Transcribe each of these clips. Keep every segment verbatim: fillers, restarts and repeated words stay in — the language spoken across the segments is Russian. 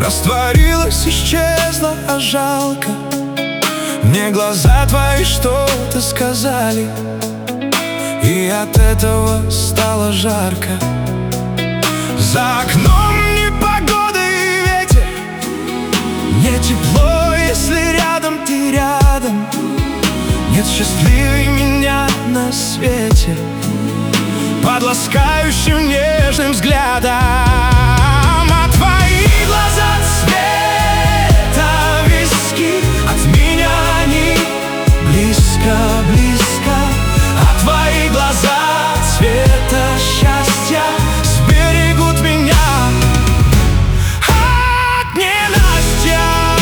Растворилась, исчезла, а жалко. Мне глаза твои что-то сказали, и от этого стало жарко. За окном непогода и ветер, не тепло, если рядом ты рядом. Нет счастливей меня на свете под ласкающим нежным взглядом. А твои глаза цвета виски, от меня они близко, близко. А твои глаза цвета счастья сберегут меня от ненастья.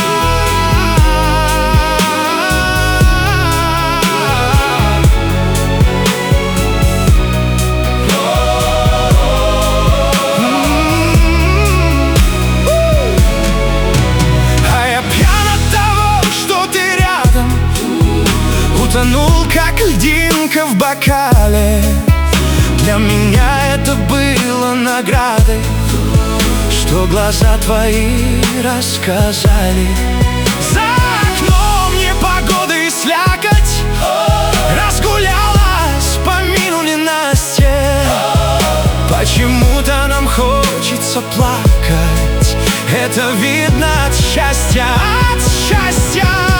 Утонул, как льдинка в бокале. Для меня это было наградой, что глаза твои рассказали. За окном непогода и слякоть, разгулялась по миру ненастье. Почему-то нам хочется плакать, это видно от счастья, от счастья.